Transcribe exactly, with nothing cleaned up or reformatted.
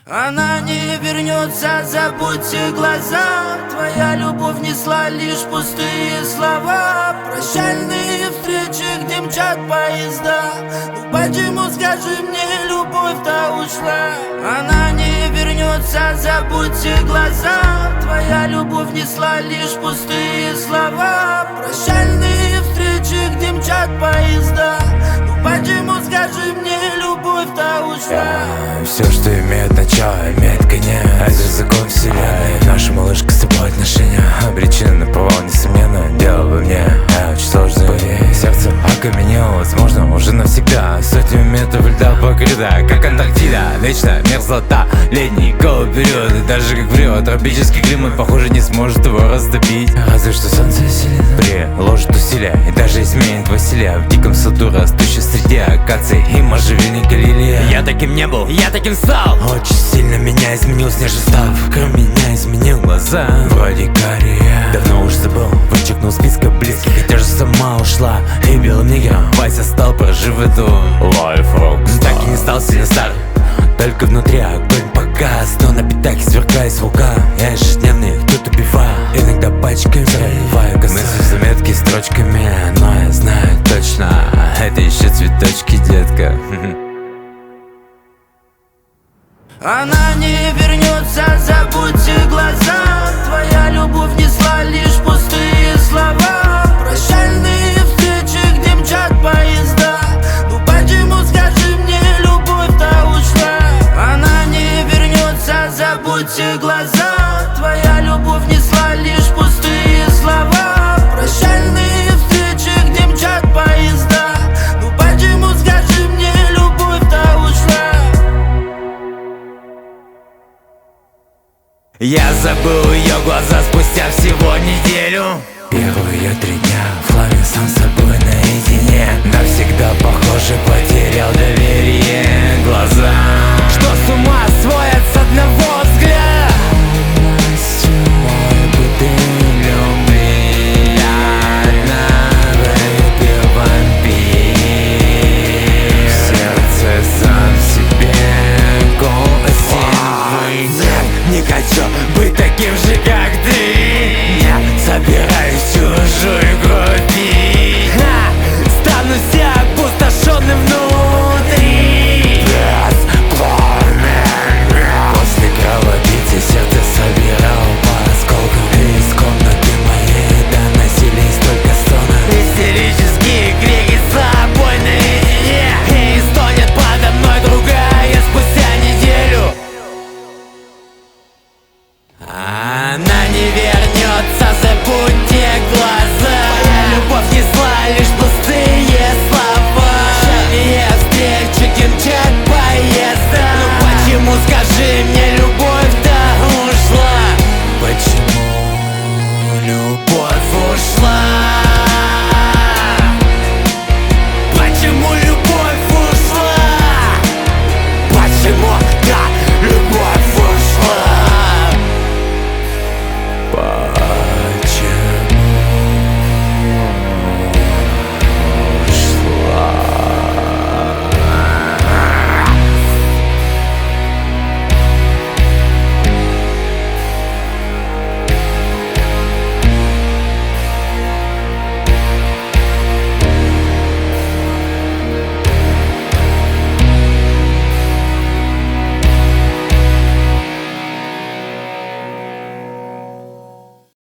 Она не вернется, забудьте глаза. Твоя любовь несла лишь пустые слова. Прощальные встречи, где мчат поезда. Ну почему, скажи мне, любовь-то ушла? Она не вернется, забудьте глаза. Твоя любовь несла лишь пустые слова. Прощальные встречи, где мчат поезда. Ну почему, скажи мне, любовь-то ушла? Все, что имеет начало, имеет конец. Это закон вселенной. Наша малышка с тобой отношения обречены на провал, несомненно. Дело во мне, я очень сложно поверить. Сердце окаменело, возможно, уже навсегда. Сотни метров льда покрыта, как Антарктида. Вечная мерзлота, летний голый период. И даже как врет, тропический климат, похоже, не сможет его растопить. Разве что солнце сильно приложит усилия и даже изменит Василия в диком саду, растущей среди акаций и можжевельника лилия. Я таким не был, я таким стал. Очень сильно меня изменил снежный став. Кроме меня изменил глаза. Вроде кария. Давно уж забыл, вычеркнул списка близких. Хотя же сама ушла и белым нигером Вася стал, прожив эту лайф-рок. Так и не стал сильно стар, только внутри огонь погас. Но на пятаке сверкает вулкан. Я ежедневный, тут убиваю. Иногда пачками заливаю коса. Мысли, заметки строчками. Но я знаю точно, это еще цветочки, детка. Она не вернется, забудьте глаза. Твоя любовь несла лишь пустые слова. Прощальные встречи, где мчат поезда. Ну почему, скажи мне, любовь-то ушла? Она не вернется, забудьте глаза. Твоя любовь несла лишь пустые слова. Прощальные встречи, где мчат поезда. Ну почему, скажи мне, любовь-то ушла? Я забыл ее глаза спустя всего неделю. Первые три дня в хламе сам с собой наедине. Навсегда, похоже, потерял доверие. Глаза, что с ума сводят с одного взгляда. Мой бутыль любви, она выпил вампир. В сердце сам себе голосен. Не хочу быть таким же, как ты. Я собираюсь чужую кровь пить. Стану себя опустошенным внутри. После кровопийцы сердце собирал по осколкам. И из комнаты моей доносились только стоны. Истерические крики с собой наедине. И стонет подо мной другая спустя неделю. Она не вернется, забудьте глаза. Твоя любовь несла лишь пустые слова. Прощальные встречи, где мчат поезда. Ну почему, скажи